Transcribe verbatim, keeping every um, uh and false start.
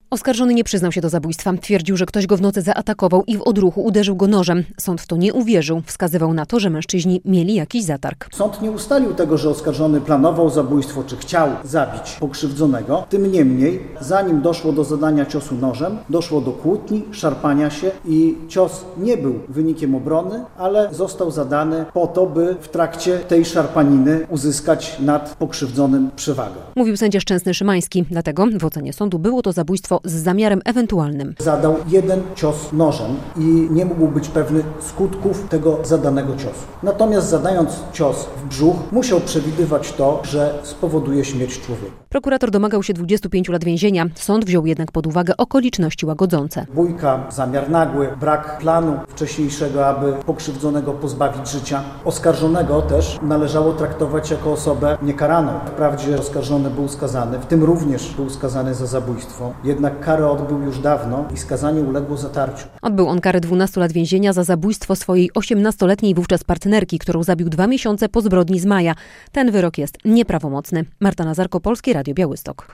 Oskarżony nie przyznał się do zabójstwa. Twierdził, że ktoś go w nocy zaatakował i w odruchu uderzył go nożem. Sąd w to nie uwierzył. Wskazywał na to, że mężczyźni mieli jakiś zatarg. Sąd nie ustalił tego, że oskarżony planował zabójstwo, czy chciał zabić pokrzywdzonego. Tym niemniej, zanim doszło do zadania ciosu nożem, doszło do kłótni, szarpania się i cios nie był wynikiem obrony, ale został zadany po to, by w trakcie tej szarpaniny uzyskać nad pokrzywdzonym przewagę. Mówił sędzia Szczęsny Szymański. Dlatego w ocenie sądu było to zabójstwo z zamiarem ewentualnym. Zadał jeden cios nożem i nie mógł być pewny skutków tego zadanego ciosu. Natomiast zadając cios w brzuch, musiał przewidywać to, że spowoduje śmierć człowieka. Prokurator domagał się dwudziestu pięciu lat więzienia. Sąd wziął jednak pod uwagę okoliczności łagodzące. Bójka, zamiar nagły, brak planu wcześniejszego, aby pokrzywdzonego pozbawić życia. Oskarżonego też należało traktować jako osobę niekaraną. Wprawdzie oskarżony był skazany, w tym również był skazany za zabójstwo. Jednak karę odbył już dawno i skazanie uległo zatarciu. Odbył on karę dwunastu lat więzienia za zabójstwo swojej osiemnastoletniej wówczas partnerki, którą zabił dwa miesiące po zbrodni z maja. Ten wyrok jest nieprawomocny. Marta Nazarko, Polskie Radio Białystok.